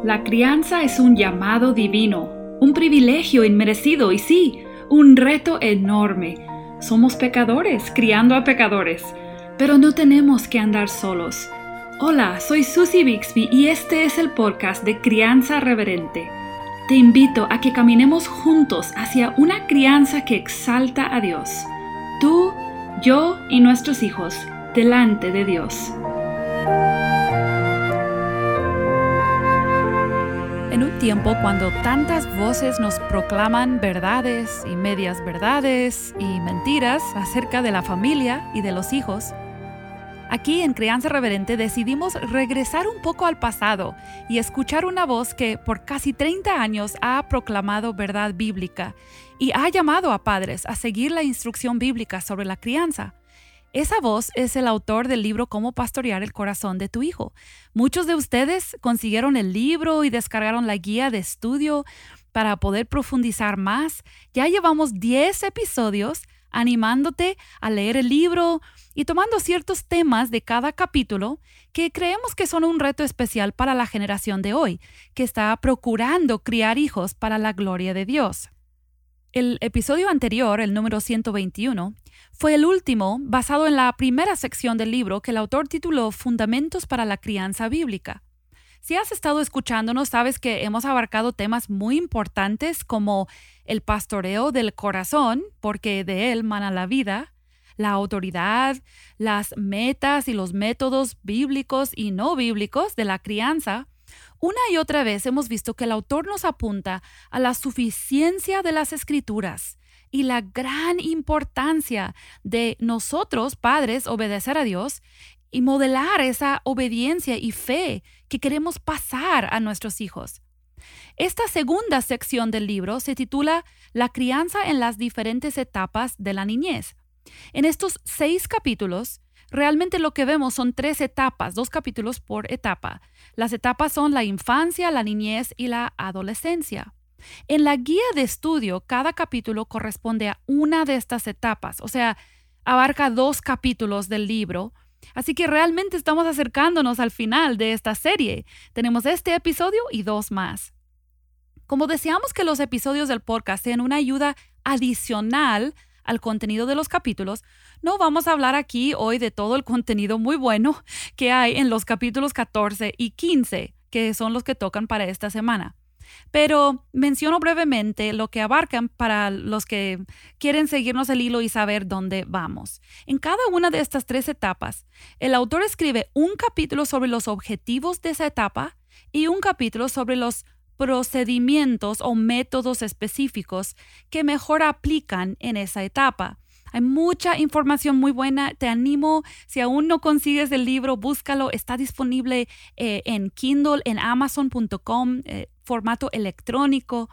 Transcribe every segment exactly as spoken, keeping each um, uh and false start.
La crianza es un llamado divino, un privilegio inmerecido y sí, un reto enorme. Somos pecadores criando a pecadores, pero no tenemos que andar solos. Hola, soy Susie Bixby y este es el podcast de Crianza Reverente. Te invito a que caminemos juntos hacia una crianza que exalta a Dios. Tú, yo y nuestros hijos, delante de Dios. En un tiempo cuando tantas voces nos proclaman verdades y medias verdades y mentiras acerca de la familia y de los hijos, aquí en Crianza Reverente decidimos regresar un poco al pasado y escuchar una voz que por casi treinta años ha proclamado verdad bíblica y ha llamado a padres a seguir la instrucción bíblica sobre la crianza. Esa voz es el autor del libro Cómo pastorear el corazón de tu hijo. Muchos de ustedes consiguieron el libro y descargaron la guía de estudio para poder profundizar más. Ya llevamos diez episodios animándote a leer el libro y tomando ciertos temas de cada capítulo que creemos que son un reto especial para la generación de hoy, que está procurando criar hijos para la gloria de Dios. El episodio anterior, el número ciento veintiuno, fue el último basado en la primera sección del libro que el autor tituló Fundamentos para la crianza bíblica. Si has estado escuchándonos, sabes que hemos abarcado temas muy importantes como el pastoreo del corazón, porque de él mana la vida, la autoridad, las metas y los métodos bíblicos y no bíblicos de la crianza. Una y otra vez hemos visto que el autor nos apunta a la suficiencia de las Escrituras y la gran importancia de nosotros, padres, obedecer a Dios y modelar esa obediencia y fe que queremos pasar a nuestros hijos. Esta segunda sección del libro se titula La crianza en las diferentes etapas de la niñez. En estos seis capítulos, realmente lo que vemos son tres etapas, dos capítulos por etapa. Las etapas son la infancia, la niñez y la adolescencia. En la guía de estudio, cada capítulo corresponde a una de estas etapas, o sea, abarca dos capítulos del libro. Así que realmente estamos acercándonos al final de esta serie. Tenemos este episodio y dos más. Como deseamos que los episodios del podcast sean una ayuda adicional al contenido de los capítulos, no vamos a hablar aquí hoy de todo el contenido muy bueno que hay en los capítulos catorce y quince, que son los que tocan para esta semana. Pero menciono brevemente lo que abarcan para los que quieren seguirnos el hilo y saber dónde vamos. En cada una de estas tres etapas, el autor escribe un capítulo sobre los objetivos de esa etapa y un capítulo sobre los procedimientos o métodos específicos que mejor aplican en esa etapa. Hay mucha información muy buena. Te animo, si aún no consigues el libro, búscalo. Está disponible eh, en Kindle, en amazon punto com, eh, formato electrónico.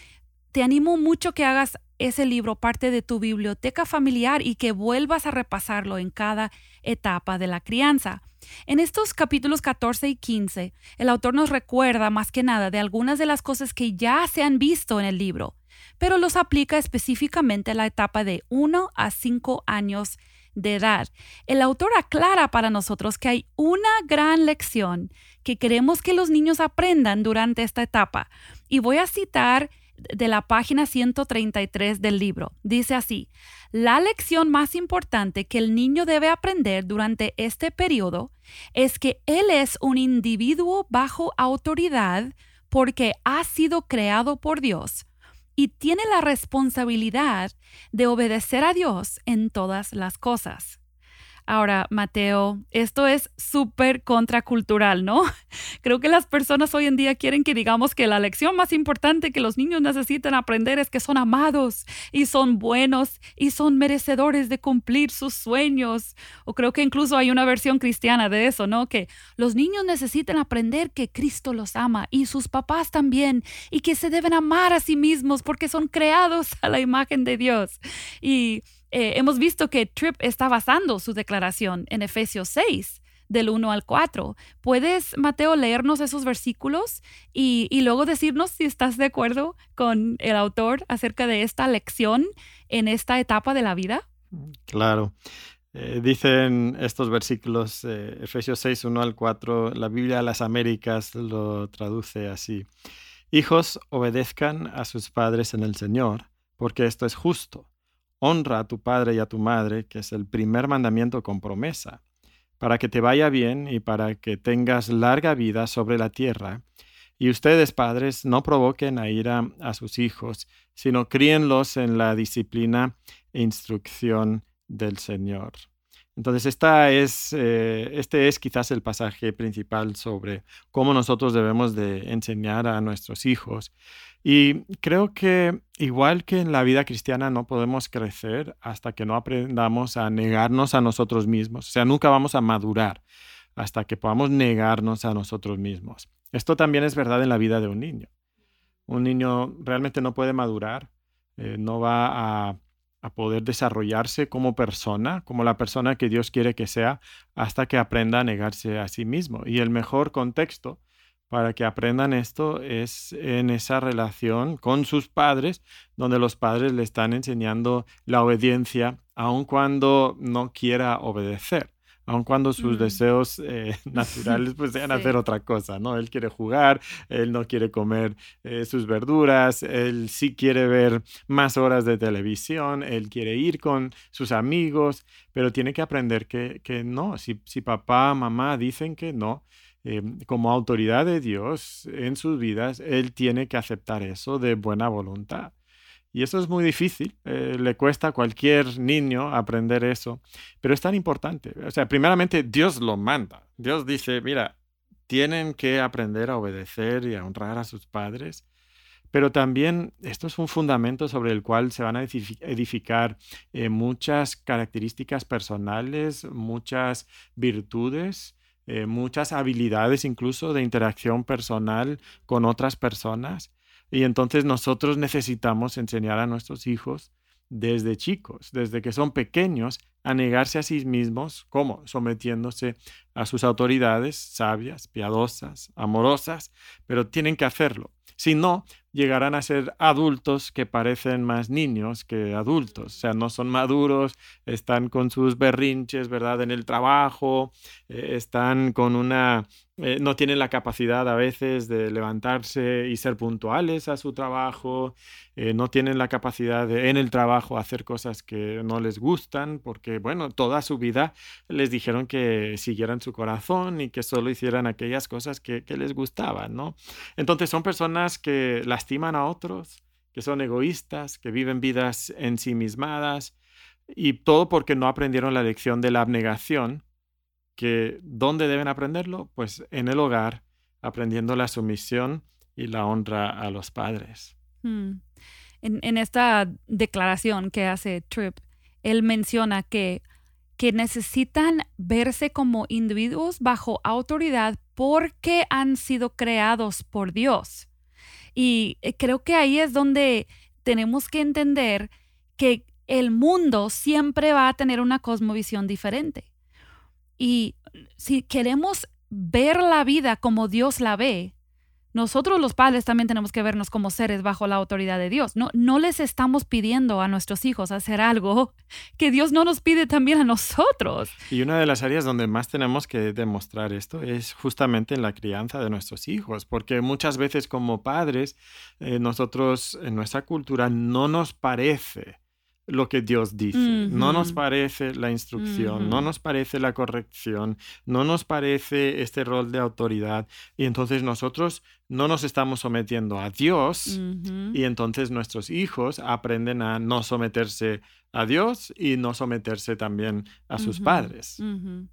Te animo mucho que hagas ese libro parte de tu biblioteca familiar y que vuelvas a repasarlo en cada etapa de la crianza. En estos capítulos catorce y quince, el autor nos recuerda más que nada de algunas de las cosas que ya se han visto en el libro, pero los aplica específicamente a la etapa de uno a cinco años de edad. El autor aclara para nosotros que hay una gran lección que queremos que los niños aprendan durante esta etapa. Y voy a citar de la página ciento treinta y tres del libro. Dice así: la lección más importante que el niño debe aprender durante este periodo es que él es un individuo bajo autoridad porque ha sido creado por Dios y tiene la responsabilidad de obedecer a Dios en todas las cosas. Ahora, Mateo, esto es súper contracultural, ¿no? Creo que las personas hoy en día quieren que digamos que la lección más importante que los niños necesitan aprender es que son amados y son buenos y son merecedores de cumplir sus sueños. O creo que incluso hay una versión cristiana de eso, ¿no? Que los niños necesitan aprender que Cristo los ama y sus papás también y que se deben amar a sí mismos porque son creados a la imagen de Dios. Y Eh, hemos visto que Tripp está basando su declaración en Efesios seis, del uno al cuatro. ¿Puedes, Mateo, leernos esos versículos y, y luego decirnos si estás de acuerdo con el autor acerca de esta lección en esta etapa de la vida? Claro. Eh, dicen estos versículos, eh, Efesios seis, uno al cuatro, la Biblia de las Américas lo traduce así. Hijos, obedezcan a sus padres en el Señor, porque esto es justo. Honra a tu padre y a tu madre, que es el primer mandamiento con promesa, para que te vaya bien y para que tengas larga vida sobre la tierra. Y ustedes, padres, no provoquen a ira a sus hijos, sino críenlos en la disciplina e instrucción del Señor. Entonces, esta es, eh, este es quizás el pasaje principal sobre cómo nosotros debemos de enseñar a nuestros hijos. Y creo que igual que en la vida cristiana no podemos crecer hasta que no aprendamos a negarnos a nosotros mismos. O sea, nunca vamos a madurar hasta que podamos negarnos a nosotros mismos. Esto también es verdad en la vida de un niño. Un niño realmente no puede madurar, eh, no va a a poder desarrollarse como persona, como la persona que Dios quiere que sea, hasta que aprenda a negarse a sí mismo. Y el mejor contexto para que aprendan esto es en esa relación con sus padres, donde los padres le están enseñando la obediencia, aun cuando no quiera obedecer. Aun cuando sus mm. deseos eh, naturales pues sean sí. hacer otra cosa, ¿no? Él quiere jugar, él no quiere comer eh, sus verduras, él sí quiere ver más horas de televisión, él quiere ir con sus amigos, pero tiene que aprender que, que no. Si, si papá, mamá dicen que no, eh, como autoridad de Dios en sus vidas, él tiene que aceptar eso de buena voluntad. Y eso es muy difícil, eh, le cuesta a cualquier niño aprender eso, pero es tan importante. O sea, primeramente Dios lo manda. Dios dice, mira, tienen que aprender a obedecer y a honrar a sus padres, pero también esto es un fundamento sobre el cual se van a edificar eh, muchas características personales, muchas virtudes, eh, muchas habilidades incluso de interacción personal con otras personas. Y entonces nosotros necesitamos enseñar a nuestros hijos desde chicos, desde que son pequeños, a negarse a sí mismos. ¿Cómo? Sometiéndose a sus autoridades sabias, piadosas, amorosas, pero tienen que hacerlo. Si no, llegarán a ser adultos que parecen más niños que adultos. O sea, no son maduros, están con sus berrinches, ¿verdad? En el trabajo, eh, están con una... Eh, no tienen la capacidad a veces de levantarse y ser puntuales a su trabajo, eh, no tienen la capacidad de en el trabajo hacer cosas que no les gustan, porque, bueno, toda su vida les dijeron que siguieran su corazón y que solo hicieran aquellas cosas que, que les gustaban, ¿no? Entonces son personas que lastiman a otros, que son egoístas, que viven vidas ensimismadas, y todo porque no aprendieron la lección de la abnegación. Que ¿dónde deben aprenderlo? Pues en el hogar, aprendiendo la sumisión y la honra a los padres. Hmm. En, en esta declaración que hace Tripp, él menciona que, que necesitan verse como individuos bajo autoridad porque han sido creados por Dios. Y creo que ahí es donde tenemos que entender que el mundo siempre va a tener una cosmovisión diferente. Y si queremos ver la vida como Dios la ve, nosotros los padres también tenemos que vernos como seres bajo la autoridad de Dios. No, no les estamos pidiendo a nuestros hijos hacer algo que Dios no nos pide también a nosotros. Y una de las áreas donde más tenemos que demostrar esto es justamente en la crianza de nuestros hijos, porque muchas veces como padres, eh, nosotros en nuestra cultura no nos parece lo que Dios dice. Uh-huh. No nos parece la instrucción, uh-huh. no nos parece la corrección, no nos parece este rol de autoridad. Y entonces nosotros no nos estamos sometiendo a Dios uh-huh. y entonces nuestros hijos aprenden a no someterse a Dios y no someterse también a sus uh-huh. padres. Uh-huh.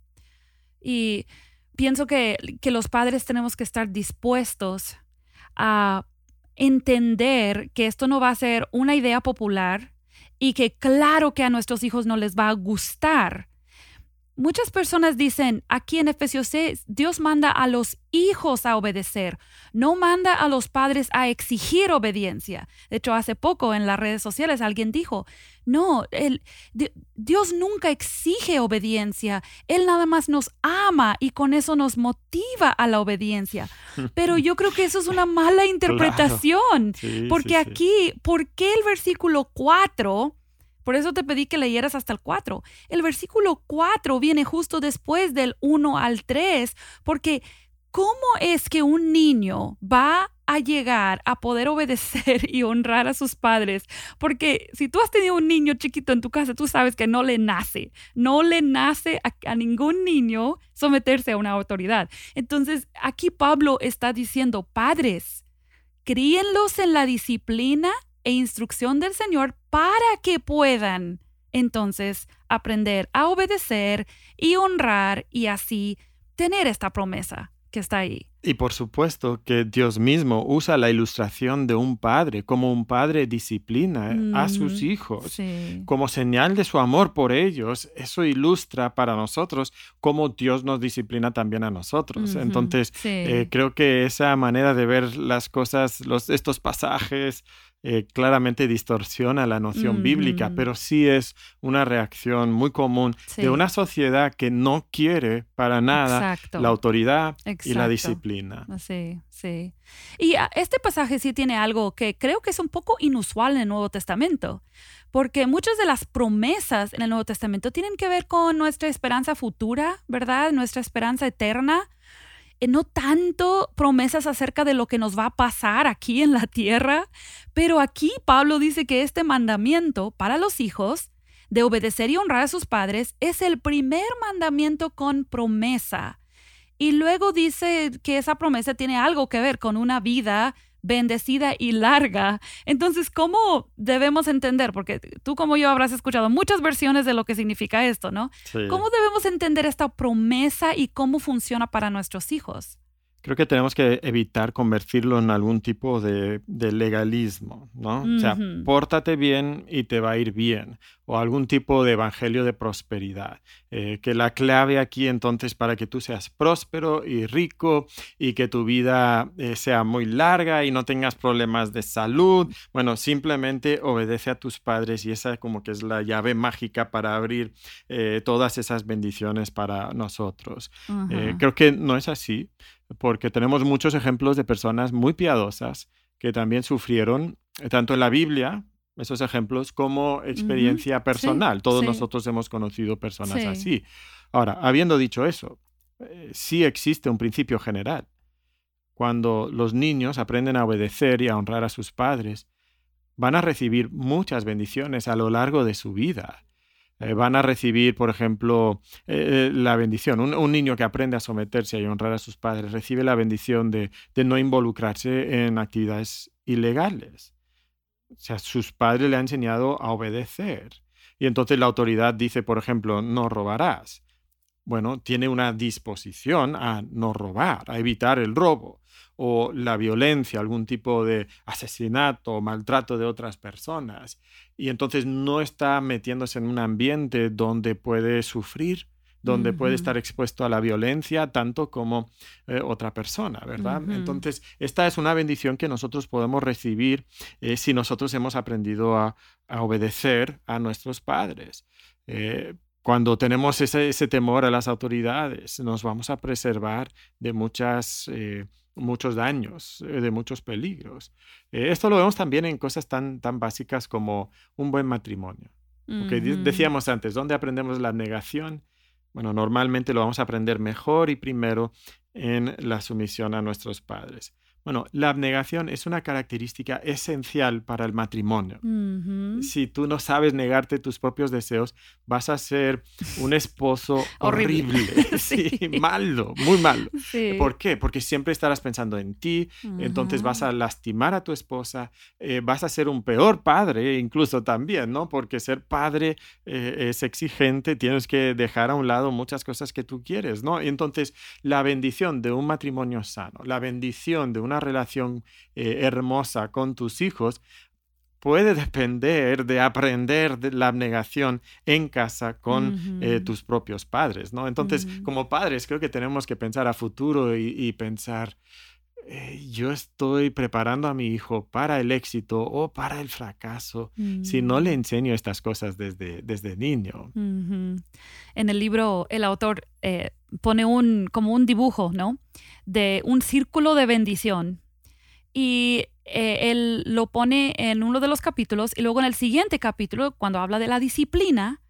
Y pienso que, que los padres tenemos que estar dispuestos a entender que esto no va a ser una idea popular y que claro que a nuestros hijos no les va a gustar. Muchas personas dicen, aquí en Efesios seis, Dios manda a los hijos a obedecer, no manda a los padres a exigir obediencia. De hecho, hace poco en las redes sociales alguien dijo, no, el, Dios nunca exige obediencia, Él nada más nos ama y con eso nos motiva a la obediencia. Pero yo creo que eso es una mala interpretación, claro. sí, porque sí, aquí, sí. ¿por qué el versículo cuatro? Por eso te pedí que leyeras hasta el cuatro. El versículo cuatro viene justo después del uno al tres, porque ¿cómo es que un niño va a llegar a poder obedecer y honrar a sus padres? Porque si tú has tenido un niño chiquito en tu casa, tú sabes que no le nace, no le nace a, a ningún niño someterse a una autoridad. Entonces, aquí Pablo está diciendo, padres, críenlos en la disciplina e instrucción del Señor para que puedan entonces aprender a obedecer y honrar y así tener esta promesa que está ahí. Y por supuesto que Dios mismo usa la ilustración de un padre, como un padre disciplina mm, a sus hijos, sí. como señal de su amor por ellos. Eso ilustra para nosotros cómo Dios nos disciplina también a nosotros. Uh-huh. Entonces, sí. eh, creo que esa manera de ver las cosas, los, estos pasajes, Eh, claramente distorsiona la noción mm-hmm. bíblica, pero sí es una reacción muy común sí. de una sociedad que no quiere para nada Exacto. la autoridad Exacto. y la disciplina. Sí, sí. Y este pasaje sí tiene algo que creo que es un poco inusual en el Nuevo Testamento, porque muchas de las promesas en el Nuevo Testamento tienen que ver con nuestra esperanza futura, ¿verdad? Nuestra esperanza eterna. No tanto promesas acerca de lo que nos va a pasar aquí en la tierra, pero aquí Pablo dice que este mandamiento para los hijos de obedecer y honrar a sus padres es el primer mandamiento con promesa. Y luego dice que esa promesa tiene algo que ver con una vida bendecida y larga. Entonces, ¿cómo debemos entender? Porque tú como yo habrás escuchado muchas versiones de lo que significa esto, ¿no? Sí. ¿Cómo debemos entender esta promesa y cómo funciona para nuestros hijos? Creo que tenemos que evitar convertirlo en algún tipo de, de legalismo, ¿no? Uh-huh. O sea, pórtate bien y te va a ir bien. O algún tipo de evangelio de prosperidad. Eh, que la clave aquí entonces para que tú seas próspero y rico y que tu vida eh, sea muy larga y no tengas problemas de salud. Bueno, simplemente obedece a tus padres y esa como que es la llave mágica para abrir eh, todas esas bendiciones para nosotros. Uh-huh. Eh, creo que no es así. Porque tenemos muchos ejemplos de personas muy piadosas que también sufrieron, tanto en la Biblia, esos ejemplos, como experiencia uh-huh. personal. Sí, Todos sí. nosotros hemos conocido personas sí. así. Ahora, habiendo dicho eso, eh, sí existe un principio general. Cuando los niños aprenden a obedecer y a honrar a sus padres, van a recibir muchas bendiciones a lo largo de su vida. Eh, van a recibir, por ejemplo, eh, la bendición. Un, un niño que aprende a someterse y honrar a sus padres recibe la bendición de, de no involucrarse en actividades ilegales. O sea, sus padres le han enseñado a obedecer. Y entonces la autoridad dice, por ejemplo, no robarás. Bueno, tiene una disposición a no robar, a evitar el robo o la violencia, algún tipo de asesinato o maltrato de otras personas. Y entonces no está metiéndose en un ambiente donde puede sufrir, donde uh-huh. puede estar expuesto a la violencia tanto como eh, otra persona, ¿verdad? Uh-huh. Entonces, esta es una bendición que nosotros podemos recibir eh, si nosotros hemos aprendido a, a obedecer a nuestros padres. Eh, Cuando tenemos ese, ese temor a las autoridades, nos vamos a preservar de muchas, eh, muchos daños, eh, de muchos peligros. Eh, esto lo vemos también en cosas tan, tan básicas como un buen matrimonio. Porque uh-huh. decíamos antes, ¿dónde aprendemos la abnegación? Bueno, normalmente lo vamos a aprender mejor y primero en la sumisión a nuestros padres. Bueno, la abnegación es una característica esencial para el matrimonio. Uh-huh. Si tú no sabes negarte tus propios deseos, vas a ser un esposo horrible, horrible. sí. sí, malo, muy malo. Sí. ¿Por qué? Porque siempre estarás pensando en ti, uh-huh. entonces vas a lastimar a tu esposa, eh, vas a ser un peor padre incluso también, ¿no? Porque ser padre eh, es exigente, tienes que dejar a un lado muchas cosas que tú quieres, ¿no? Y entonces la bendición de un matrimonio sano, la bendición de una relación eh, hermosa con tus hijos puede depender de aprender de la abnegación en casa con uh-huh. eh, tus propios padres, ¿no? Entonces, uh-huh. como padres, creo que tenemos que pensar a futuro y, y pensar, eh, yo estoy preparando a mi hijo para el éxito o para el fracaso uh-huh. si no le enseño estas cosas desde, desde niño. Uh-huh. En el libro, el autor eh, pone un, como un dibujo, ¿no? De un círculo de bendición. Y eh, él lo pone en uno de los capítulos y luego en el siguiente capítulo, cuando habla de la disciplina,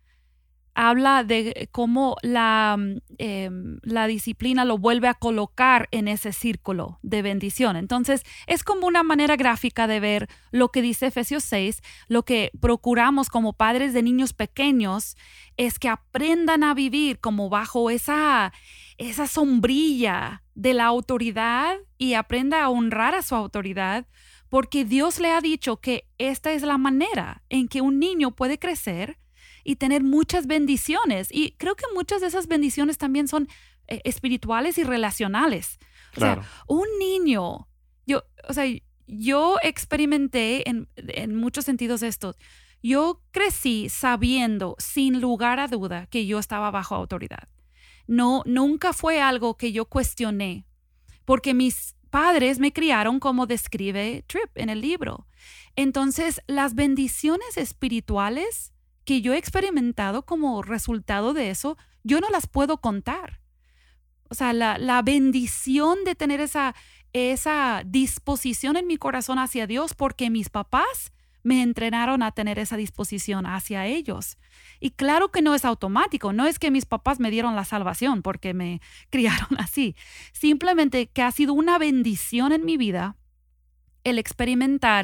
habla de cómo la, eh, la disciplina lo vuelve a colocar en ese círculo de bendición. Entonces, es como una manera gráfica de ver lo que dice Efesios seis. Lo que procuramos como padres de niños pequeños es que aprendan a vivir como bajo esa, esa sombrilla de la autoridad y aprenda a honrar a su autoridad, porque Dios le ha dicho que esta es la manera en que un niño puede crecer y tener muchas bendiciones. Y creo que muchas de esas bendiciones también son eh, espirituales y relacionales. Claro. O sea, un niño, yo, o sea, yo experimenté en, en muchos sentidos esto. Yo crecí sabiendo, sin lugar a duda, que yo estaba bajo autoridad. No, nunca fue algo que yo cuestioné, porque mis padres me criaron como describe Tripp en el libro. Entonces, las bendiciones espirituales que yo he experimentado como resultado de eso, yo no las puedo contar. O sea, la, la bendición de tener esa, esa disposición en mi corazón hacia Dios, porque mis papás me entrenaron a tener esa disposición hacia ellos. Y claro que no es automático, no es que mis papás me dieron la salvación porque me criaron así. Simplemente que ha sido una bendición en mi vida el experimentar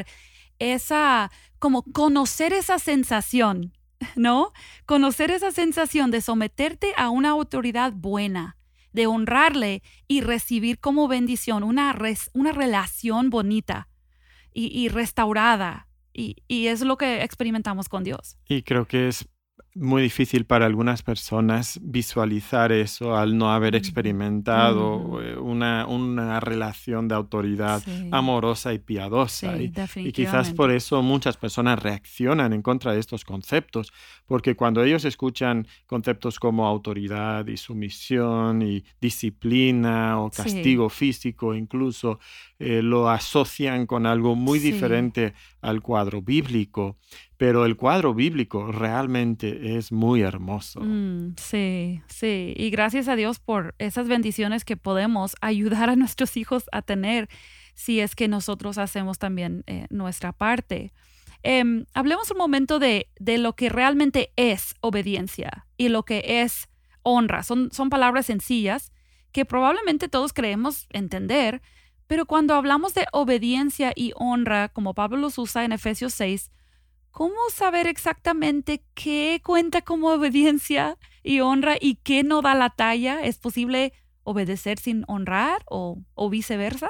esa, como conocer esa sensación, ¿no? Conocer esa sensación de someterte a una autoridad buena, de honrarle y recibir como bendición una, res, una relación bonita y, y restaurada. Y, y es lo que experimentamos con Dios. Y creo que es muy difícil para algunas personas visualizar eso al no haber experimentado Uh-huh. una, una relación de autoridad Sí. amorosa y piadosa. Sí, y, y quizás por eso muchas personas reaccionan en contra de estos conceptos, porque cuando ellos escuchan conceptos como autoridad y sumisión y disciplina o castigo Sí. físico incluso, eh, lo asocian con algo muy Sí. diferente al cuadro bíblico. Pero el cuadro bíblico realmente es muy hermoso. Mm, sí, sí. Y gracias a Dios por esas bendiciones que podemos ayudar a nuestros hijos a tener si es que nosotros hacemos también eh, nuestra parte. Eh, hablemos un momento de, de lo que realmente es obediencia y lo que es honra. Son, son palabras sencillas que probablemente todos creemos entender, pero cuando hablamos de obediencia y honra, como Pablo los usa en Efesios seis, ¿cómo saber exactamente qué cuenta como obediencia y honra y qué no da la talla? ¿Es posible obedecer sin honrar o, o viceversa?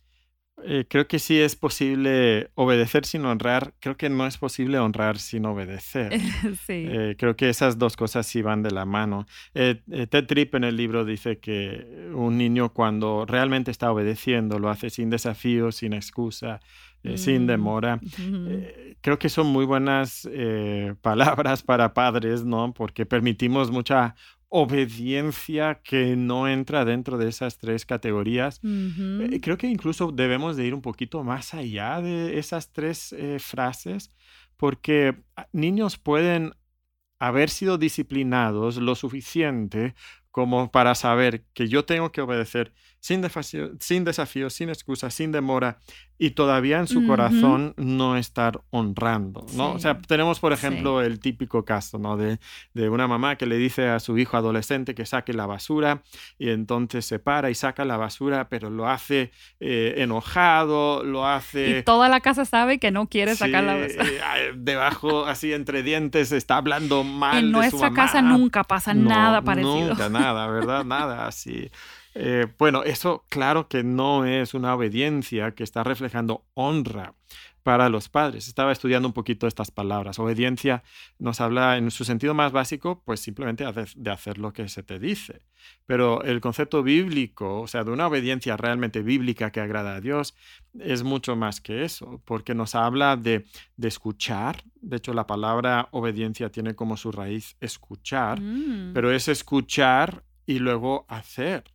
Eh, creo que sí es posible obedecer sin honrar. Creo que no es posible honrar sin obedecer. Sí. Eh, creo que esas dos cosas sí van de la mano. Eh, eh, Ted Tripp en el libro dice que un niño cuando realmente está obedeciendo lo hace sin desafío, sin excusa, eh, Mm. sin demora. Ujú. Eh, creo que son muy buenas eh, palabras para padres, ¿no? Porque permitimos mucha obediencia que no entra dentro de esas tres categorías. Ujú. Eh, creo que incluso debemos de ir un poquito más allá de esas tres eh, frases, porque ah, niños pueden haber sido disciplinados lo suficiente como para saber que yo tengo que obedecer sin desafío, sin, desafío, sin excusa, sin demora, y todavía en su Ujú. corazón no estar honrando, ¿no? Sí. O sea, tenemos, por ejemplo, Sí. el típico caso, ¿no? De, de una mamá que le dice a su hijo adolescente que saque la basura, y entonces se para y saca la basura, pero lo hace eh, enojado, lo hace... Y toda la casa sabe que no quiere sacar la Sí, basura. eh, debajo, así entre dientes, está hablando mal En de su nuestra mamá. casa nunca pasa No, nada parecido. nunca, nada, ¿verdad? Nada así. Eh, bueno, eso claro que no es una obediencia que está reflejando honra para los padres. Estaba estudiando un poquito estas palabras. Obediencia nos habla en su sentido más básico, pues simplemente de hacer lo que se te dice. Pero el concepto bíblico, o sea, de una obediencia realmente bíblica que agrada a Dios, es mucho más que eso, porque nos habla de, de escuchar. De hecho, la palabra obediencia tiene como su raíz escuchar, Mm. pero es escuchar y luego hacer.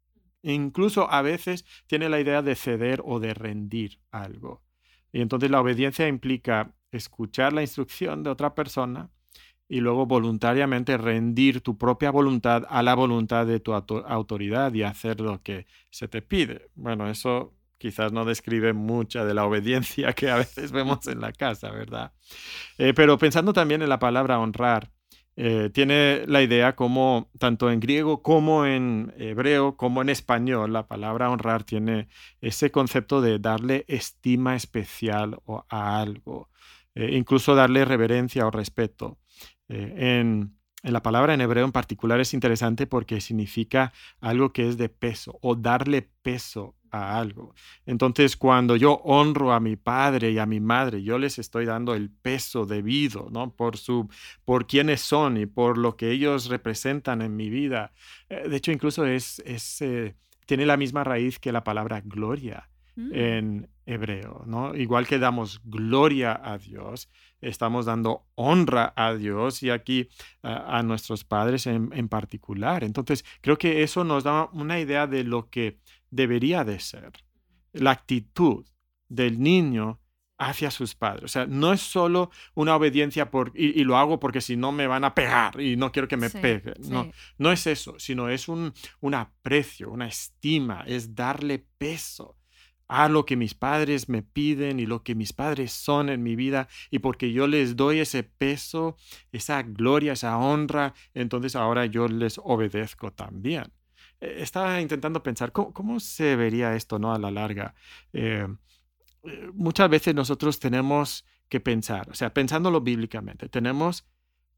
Incluso a veces tiene la idea de ceder o de rendir algo. Y entonces la obediencia implica escuchar la instrucción de otra persona y luego voluntariamente rendir tu propia voluntad a la voluntad de tu auto- autoridad y hacer lo que se te pide. Bueno, eso quizás no describe mucha de la obediencia que a veces vemos en la casa, ¿verdad? Eh, pero pensando también en la palabra honrar, eh, tiene la idea como, tanto en griego como en hebreo, como en español, la palabra honrar tiene ese concepto de darle estima especial o a algo, eh, incluso darle reverencia o respeto. Eh, en, en la palabra en hebreo en particular es interesante porque significa algo que es de peso o darle peso a algo. Entonces, cuando yo honro a mi padre y a mi madre, yo les estoy dando el peso debido, ¿no? Por su, por quiénes son y por lo que ellos representan en mi vida. Eh, de hecho, incluso es, es eh, tiene la misma raíz que la palabra gloria Mm. en hebreo, ¿no? Igual que damos gloria a Dios, estamos dando honra a Dios y aquí a, a nuestros padres en, en particular. Entonces, creo que eso nos da una idea de lo que debería de ser la actitud del niño hacia sus padres. O sea, no es solo una obediencia por, y, y lo hago porque si no me van a pegar y no quiero que me Sí, peguen. No, sí. no es eso, sino es un, un aprecio, una estima, es darle peso a lo que mis padres me piden y lo que mis padres son en mi vida, y porque yo les doy ese peso, esa gloria, esa honra, entonces ahora yo les obedezco también. Eh, Estaba intentando pensar cómo, cómo se vería esto, ¿no? A la larga. Eh, eh, muchas veces nosotros tenemos que pensar, o sea, pensándolo bíblicamente, tenemos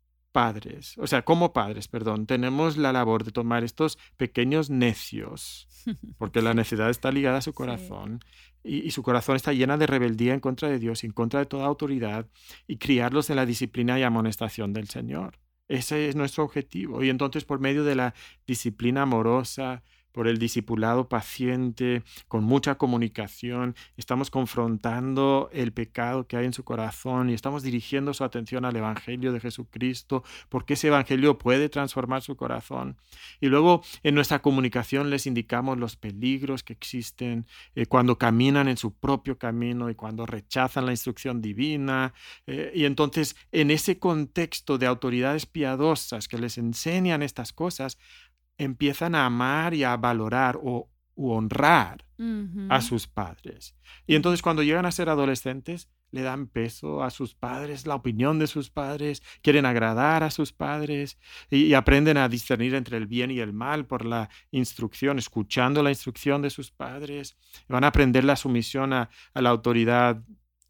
padres, o sea, como padres, perdón, tenemos la labor de tomar estos pequeños necios, porque la necedad está ligada a su Sí. corazón y, y su corazón está llena de rebeldía en contra de Dios, en contra de toda autoridad, y criarlos en la disciplina y amonestación del Señor. Ese es nuestro objetivo. Y entonces, por medio de la disciplina amorosa, por el discipulado paciente, con mucha comunicación, estamos confrontando el pecado que hay en su corazón y estamos dirigiendo su atención al Evangelio de Jesucristo, porque ese Evangelio puede transformar su corazón. Y luego en nuestra comunicación les indicamos los peligros que existen eh, cuando caminan en su propio camino y cuando rechazan la instrucción divina. Eh, y entonces, en ese contexto de autoridades piadosas que les enseñan estas cosas, empiezan a amar y a valorar o u honrar a Ujú. sus padres. Y entonces cuando llegan a ser adolescentes, le dan peso a sus padres, la opinión de sus padres, quieren agradar a sus padres y, y aprenden a discernir entre el bien y el mal por la instrucción, escuchando la instrucción de sus padres. Van a aprender la sumisión a, a la autoridad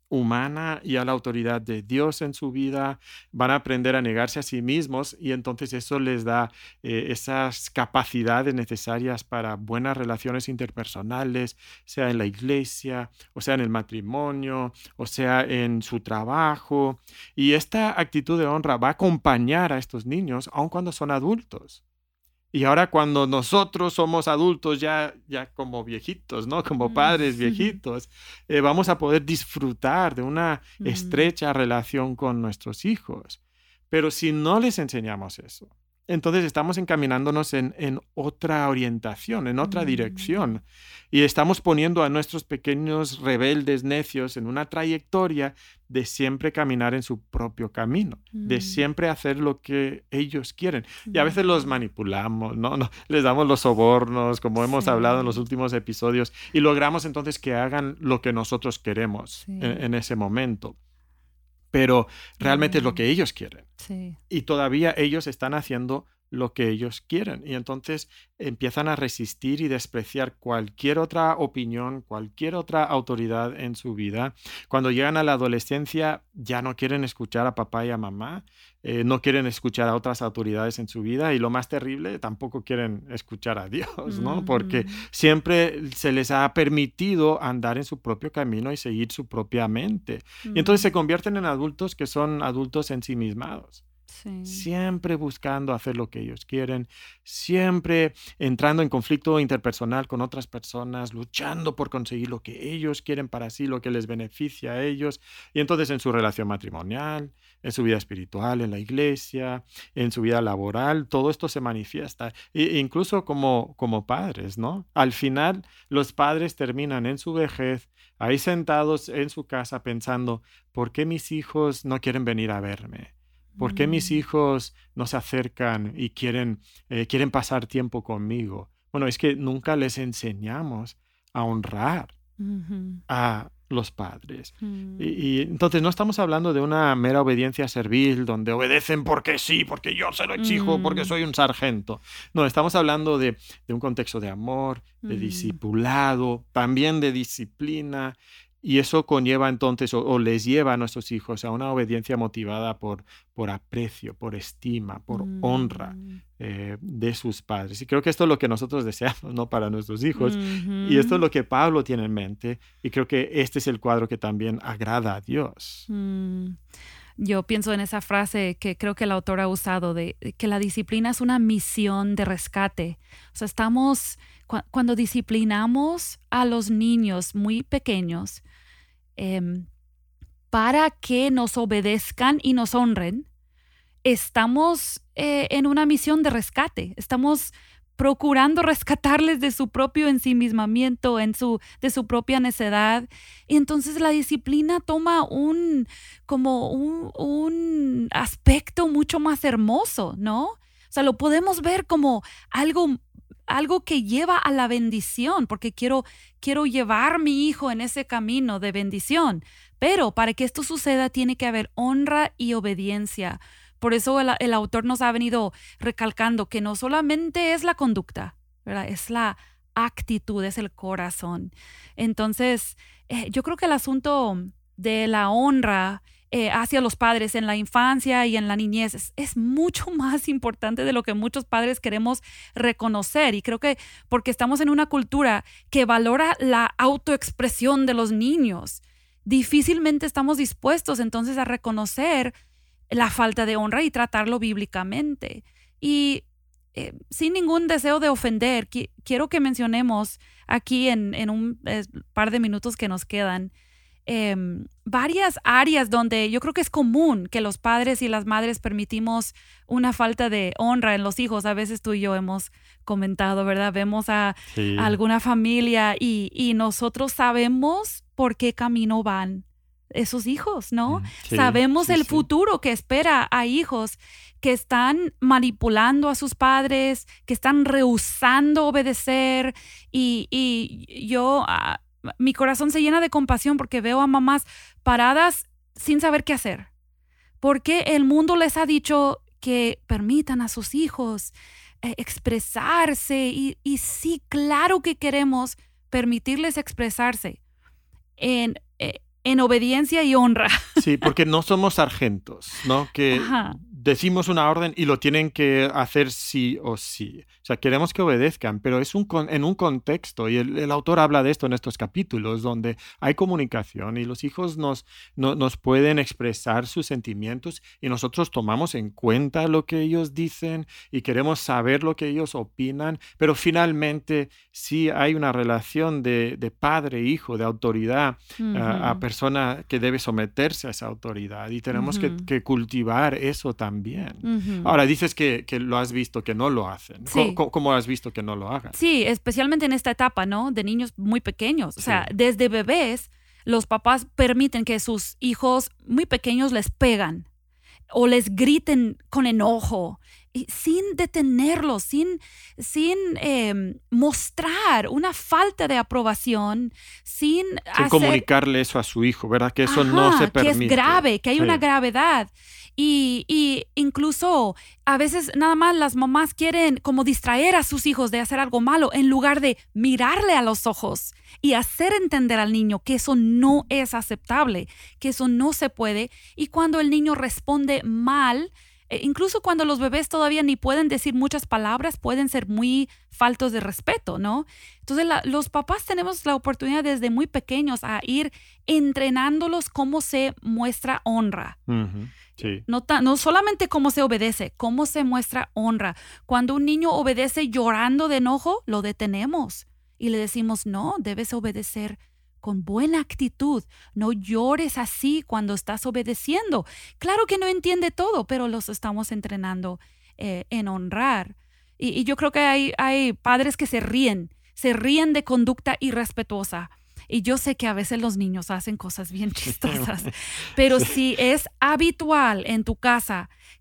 humana y a la autoridad de Dios en su vida, van a aprender a negarse a sí mismos y entonces eso les da eh, esas capacidades necesarias para buenas relaciones interpersonales, sea en la iglesia, o sea en el matrimonio, o sea en su trabajo. Y esta actitud de honra va a acompañar a estos niños aun cuando son adultos. Y ahora cuando nosotros somos adultos ya, ya como viejitos, ¿no? Como padres Mm. viejitos, eh, vamos a poder disfrutar de una Mm. estrecha relación con nuestros hijos. Pero si no les enseñamos eso, entonces estamos encaminándonos en, en otra orientación, en otra Mm. dirección. Y estamos poniendo a nuestros pequeños rebeldes necios en una trayectoria de siempre caminar en su propio camino, de Mm. siempre hacer lo que ellos quieren. Y a veces Mm. los manipulamos, ¿no? No, les damos los sobornos, como hemos Sí. hablado en los últimos episodios, y logramos entonces que hagan lo que nosotros queremos Sí. en, en ese momento. Pero realmente es lo Mm. que ellos quieren. Sí. Y todavía ellos están haciendo lo que ellos quieren. Y entonces empiezan a resistir y despreciar cualquier otra opinión, cualquier otra autoridad en su vida. Cuando llegan a la adolescencia ya no quieren escuchar a papá y a mamá, eh, no quieren escuchar a otras autoridades en su vida y lo más terrible, tampoco quieren escuchar a Dios, ¿no? Porque Ujú. siempre se les ha permitido andar en su propio camino y seguir su propia mente. Y entonces se Mm. convierten en adultos que son adultos ensimismados. Sí. Siempre buscando hacer lo que ellos quieren, siempre entrando en conflicto interpersonal con otras personas, luchando por conseguir lo que ellos quieren para sí, lo que les beneficia a ellos. Y entonces en su relación matrimonial, en su vida espiritual, en la iglesia, en su vida laboral, todo esto se manifiesta. E incluso como, como padres, ¿no? Al final, los padres terminan en su vejez, ahí sentados en su casa pensando, ¿por qué mis hijos no quieren venir a verme? ¿Por qué mis Mm. hijos no se acercan y quieren, eh, quieren pasar tiempo conmigo? Bueno, es que nunca les enseñamos a honrar Ujú. a los padres. Mm. Y, y entonces no estamos hablando de una mera obediencia servil, donde obedecen porque sí, porque yo se lo exijo, porque Mm. soy un sargento. No, estamos hablando de, de un contexto de amor, de Mm. discipulado, también de disciplina. Y eso conlleva entonces, o, o les lleva a nuestros hijos a una obediencia motivada por, por aprecio, por estima, por Mm. honra eh, de sus padres. Y creo que esto es lo que nosotros deseamos, ¿no? Para nuestros hijos. Ujú. Y esto es lo que Pablo tiene en mente. Y creo que este es el cuadro que también agrada a Dios. Mm. Yo pienso en esa frase que creo que el autor ha usado de que la disciplina es una misión de rescate. O sea, estamos, cu- cuando disciplinamos a los niños muy pequeños em, para que nos obedezcan y nos honren, estamos eh, en una misión de rescate. Estamos procurando rescatarles de su propio ensimismamiento, en su, de su propia necedad. Y entonces la disciplina toma un, como un, un aspecto mucho más hermoso, ¿no? O sea, lo podemos ver como algo, algo que lleva a la bendición, porque quiero, quiero llevar a mi hijo en ese camino de bendición. Pero para que esto suceda tiene que haber honra y obediencia. Por eso el, el autor nos ha venido recalcando que no solamente es la conducta, ¿verdad? Es la actitud, es el corazón. Entonces, eh, yo creo que el asunto de la honra eh, hacia los padres en la infancia y en la niñez es, es mucho más importante de lo que muchos padres queremos reconocer. Y creo que porque estamos en una cultura que valora la autoexpresión de los niños, difícilmente estamos dispuestos entonces a reconocer la falta de honra y tratarlo bíblicamente. Y eh, sin ningún deseo de ofender, qui- quiero que mencionemos aquí en, en un eh, par de minutos que nos quedan eh, varias áreas donde yo creo que es común que los padres y las madres permitimos una falta de honra en los hijos. A veces tú y yo hemos comentado, ¿verdad? Vemos a, Sí. a alguna familia y, y nosotros sabemos por qué camino van esos hijos, ¿no? Mm, sí, Sabemos sí, el sí. futuro que espera a hijos que están manipulando a sus padres, que están rehusando obedecer y, y yo, ah, mi corazón se llena de compasión porque veo a mamás paradas sin saber qué hacer. Porque el mundo les ha dicho que permitan a sus hijos eh, expresarse y, y sí, claro que queremos permitirles expresarse en, eh, en obediencia y honra. Sí, porque no somos sargentos, ¿no? Que Ajá. decimos una orden y lo tienen que hacer sí o sí. O sea, queremos que obedezcan, pero es un con- en un contexto, y el, el autor habla de esto en estos capítulos, donde hay comunicación y los hijos nos, no- nos pueden expresar sus sentimientos y nosotros tomamos en cuenta lo que ellos dicen y queremos saber lo que ellos opinan, pero finalmente sí hay una relación de, de padre-hijo, de autoridad a, a Ujú. persona que debe someterse a esa autoridad y tenemos que, Ujú. que cultivar eso también. Ujú. Ahora dices que, que lo has visto que no lo hacen. Sí. ¿Cómo, cómo- cómo has visto que no lo hagan? Sí, especialmente en esta etapa, ¿no? De niños muy pequeños. O sea, Sí. desde bebés, los papás permiten que sus hijos muy pequeños les pegan o les griten con enojo, y sin detenerlos, sin, sin eh, mostrar una falta de aprobación, sin, Sin hacer... comunicarle eso a su hijo, ¿verdad? Que eso no Ajá, se permite. que es grave, que hay Sí. una gravedad. Y, y incluso a veces nada más las mamás quieren como distraer a sus hijos de hacer algo malo en lugar de mirarle a los ojos y hacer entender al niño que eso no es aceptable, que eso no se puede. Y cuando el niño responde mal, eh, incluso cuando los bebés todavía ni pueden decir muchas palabras, pueden ser muy faltos de respeto, ¿no? Entonces la- los papás tenemos la oportunidad desde muy pequeños a ir entrenándolos cómo se muestra honra. Ujú, sí. No, ta- no solamente cómo se obedece, cómo se muestra honra. Cuando un niño obedece llorando de enojo, lo detenemos y le decimos, no, debes obedecer con buena actitud. No llores así cuando estás obedeciendo. Claro que no entiende todo, pero los estamos entrenando eh, en honrar. Y, y yo creo que hay, hay padres que se ríen, se ríen de conducta irrespetuosa. Y yo sé que a veces los niños hacen cosas bien chistosas, pero si es habitual en tu casa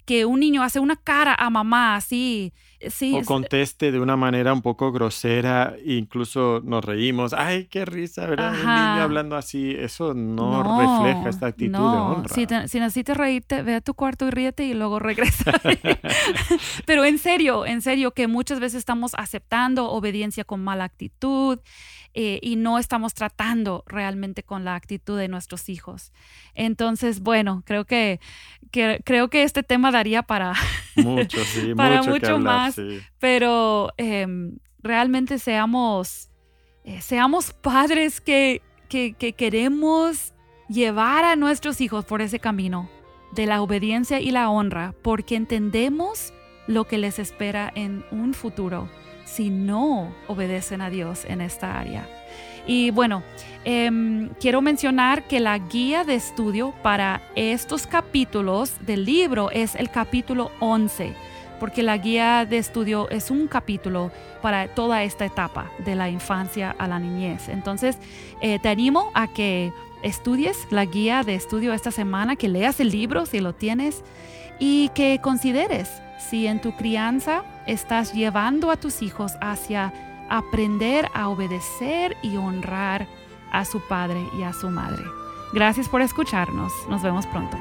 que un niño hace una cara a mamá así. Sí, o conteste de una manera un poco grosera, incluso nos reímos. ¡Ay, qué risa! ¿Verdad? Ajá. Un niño hablando así, eso no, no refleja esta actitud no. de honra. Si, te, si necesitas reírte, ve a tu cuarto y ríete y luego regresa. Pero en serio, en serio, que muchas veces estamos aceptando obediencia con mala actitud eh, y no estamos tratando realmente con la actitud de nuestros hijos. Entonces, bueno, creo que, que, creo que este tema daría para mucho, sí, para mucho, mucho que hablar, más, sí. Pero eh, realmente seamos, eh, seamos padres que, que, que queremos llevar a nuestros hijos por ese camino de la obediencia y la honra, porque entendemos lo que les espera en un futuro si no obedecen a Dios en esta área. Y bueno, eh, quiero mencionar que la guía de estudio para estos capítulos del libro es el capítulo once, porque la guía de estudio es un capítulo para toda esta etapa de la infancia a la niñez. Entonces, eh, te animo a que estudies la guía de estudio esta semana, que leas el libro si lo tienes y que consideres si en tu crianza estás llevando a tus hijos hacia aprender a obedecer y honrar a su padre y a su madre. Gracias por escucharnos. Nos vemos pronto.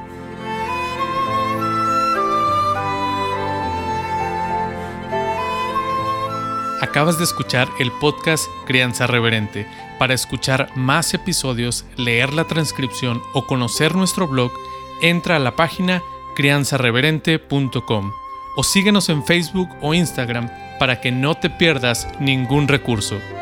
Acabas de escuchar el podcast Crianza Reverente. Para escuchar más episodios, leer la transcripción o conocer nuestro blog, entra a la página crianza reverente punto com o síguenos en Facebook o Instagram para que no te pierdas ningún recurso.